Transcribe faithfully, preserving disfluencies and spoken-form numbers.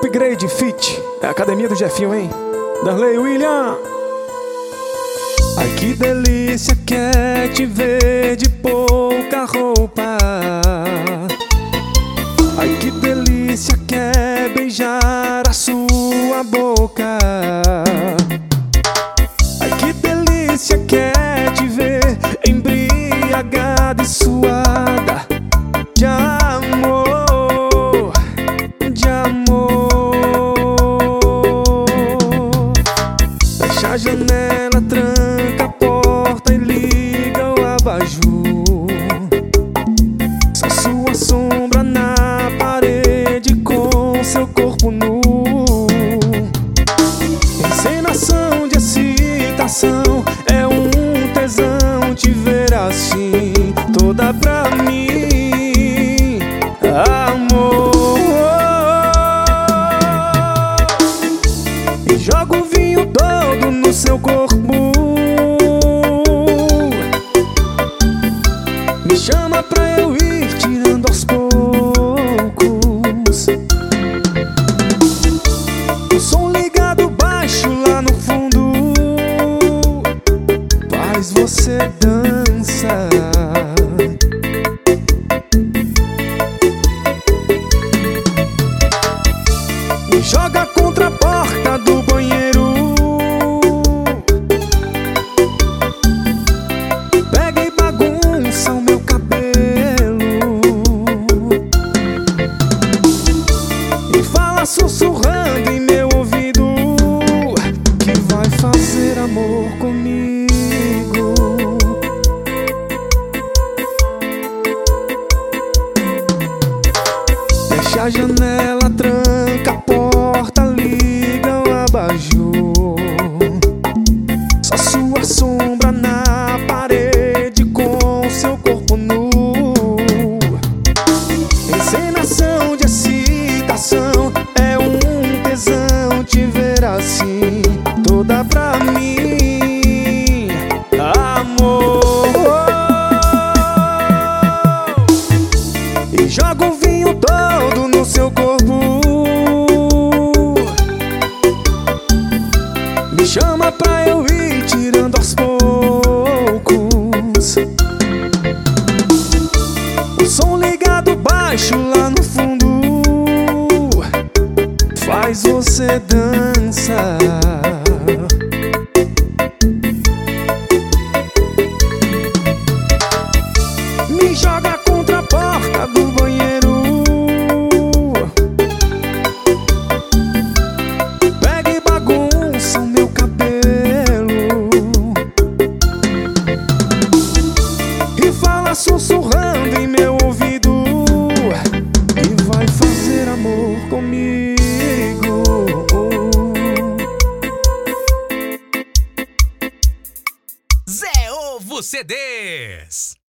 Upgrade Fit, é a academia do Jefinho, hein? Darley William. Ai, que delícia que é te ver de pouca roupa. Ai, que delícia que é beijar a sua boca. Ai, que delícia que é te ver embriagada e suada de amor, de amor. Fecha a janela, tranca a porta e liga o abajur. Só sua sombra na parede com seu corpo nu. Encenação de excitação, é um tesão te ver assim, toda pra mim, amor. E joga o vinho todo no seu corpo, me chama pra eu ir tirando aos poucos. O som ligado baixo lá no fundo faz você dançar. Me joga contra a porta do banheiro, pega e bagunça o meu cabelo e fala sussurrando em meu ouvido que vai fazer amor comigo. Fecha a janela, tranca a porta, liga o abajur. Só sua sombra na parede com seu corpo nu. Encenação de excitação, é um tesão te ver assim, toda pra mim, amor. E joga o vinho todo no seu corpo, me chama pra eu ir tirando aos poucos. O som ligado baixo lá no fundo faz você dançar. Me joga contra a porta do banheiro, pega e bagunça o meu cabelo e fala sussurrando em meu ouvido que vai fazer amor comigo. Zé Ovo C Ds.